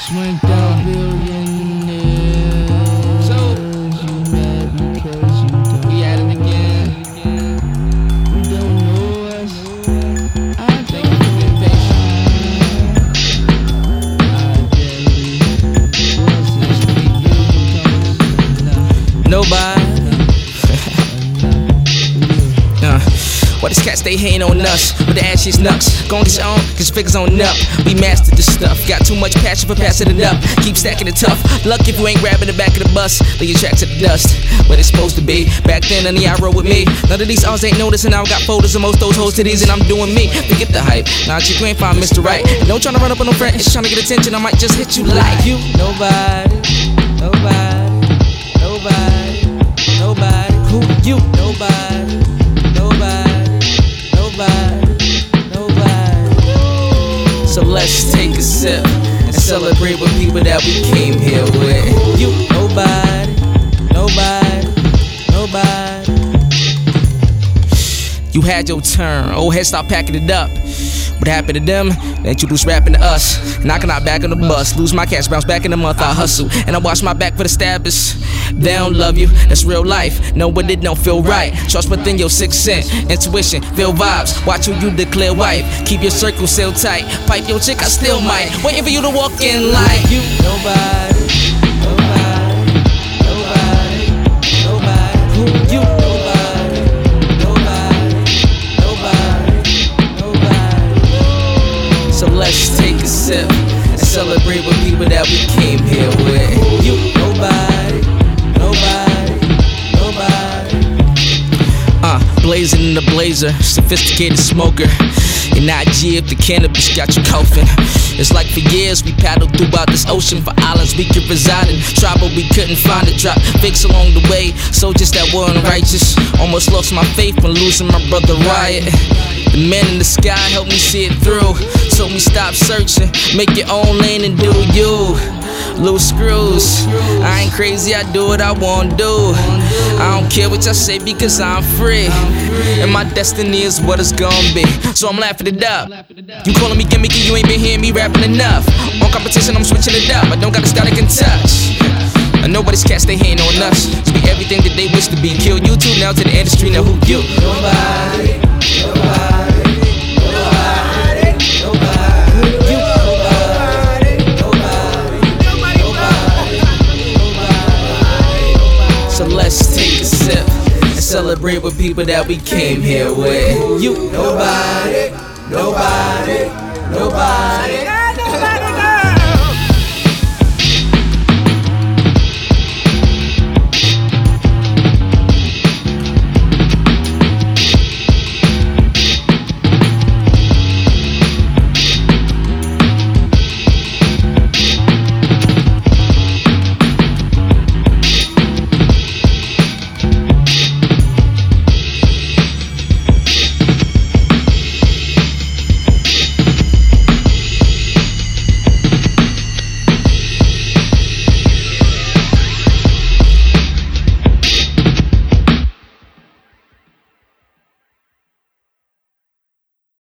Swanked out billionaires. So, you mad because you don't. we at it again. You don't know us. I Thank you for being patient. Nobody. Why these cats they hating on us with the ashes nuts? Gon' get your own, cause your figures on up. We mastered this stuff, got too much passion for passing it up. Keep stacking it tough. Luck if you ain't grabbing the back of the bus. Leave your track to the dust, where they supposed to be. Back then, none of y'all rode with me. None of these odds ain't noticing. Now I got folders of most those hoes to these, and I'm doing me. Forget the hype. Nah, you ain't find Mr. Right. And don't tryna run up on no friend. It's tryna get attention. I might just hit you like you. Nobody, nobody, nobody, nobody. Who you? Nobody, nobody. So let's take a sip and celebrate with people that we came here with. You, nobody, nobody, nobody. You had your turn, old head stop packing it up. What happened to them? They introduced rapping to us. Knocking out back on the bus. Lose my cash, bounce back in a month. I hustle and I watch my back for the stabbers. They don't love you, that's real life. No, but it don't feel right. Trust within your sixth sense, intuition, feel vibes. Watch who you declare wife. Keep your circle sealed tight. Pipe your chick, I still might. Waiting for you to walk in like you. Nobody, nobody, nobody, nobody. Who you? Nobody, nobody, nobody, nobody. So let's take a sip and celebrate with people that we came here with. You, nobody. Blazing in the blazer, sophisticated smoker. And IG if the cannabis got you coughing. It's like for years we paddled throughout this ocean for islands we could reside in. Try but we couldn't find it. Drop fakes along the way, soldiers that were unrighteous. Almost lost my faith when losing my brother Riot. The man in the sky helped me see it through. Told me stop searching, make your own lane and do you. Loose screws, I ain't crazy, I do what I wanna do. I don't care what y'all say because I'm free. And my destiny is what it's gonna be. So I'm laughing it up. You calling me gimmicky, you ain't been hearing me rapping enough. On competition, I'm switching it up. I don't got a static in touch. And nobody's cats, they hating on us. To be everything that they wish to be. Kill you two now to the industry, now who you? Nobody, nobody. So let's take a sip and celebrate with people that we came here with. You, nobody, nobody, nobody.